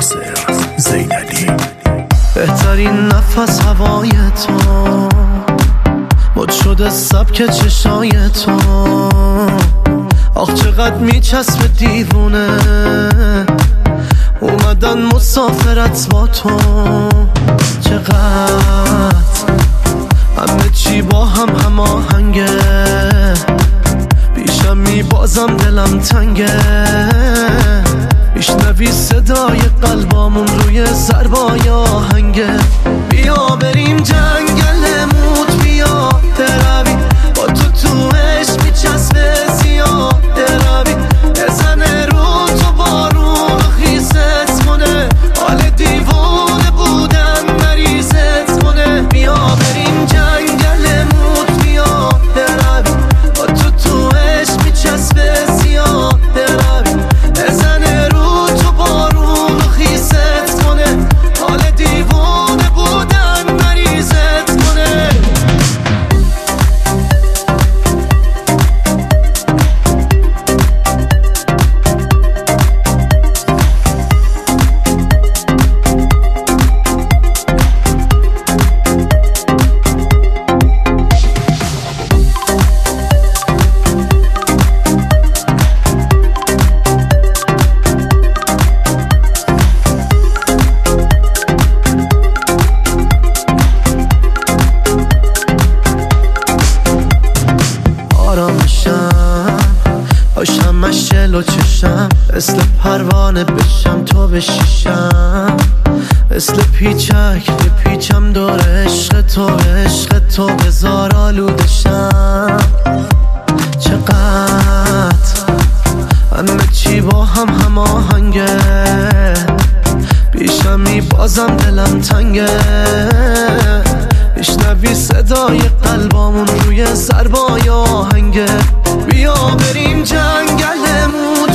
ناصر زینالی. بهترین نفس هوای تو، مد شده سبک چشای تو. آخ چقدر میچسبه دیوونه، اومدن مسافرت با تو. چقدر همه چی با هم هماهنگه، پیشم میبازم دلم تنگه. میشنوی صدای قلبامون روی ضربای آهنگه. بیا بریم جنگل موت، بیا بروی با تو عشق میچسبه زیاده روی. بزنه رو تو بارون خیست کنه، حال دیوونه بودن مریضت کنه. بیا بریم جنگل موت، بیا بروی با تو عشق میچسبه زیاده روی. بزنه رو تو بارون خیست کنه، حال دیوونه بودن مریضت کنه. همش جلو چشم، مثل پروانه بشم تو بشیشم. مثل پیچک پیچم دور عشق تو، عشق تو بزار آلودشم. چقدر همه چی با هم هماهنگه، پیشم میبازم دلم تنگه. میشنوی صدای قلبامون روی ضربای آهنگه. بیا بریم جنگل موت،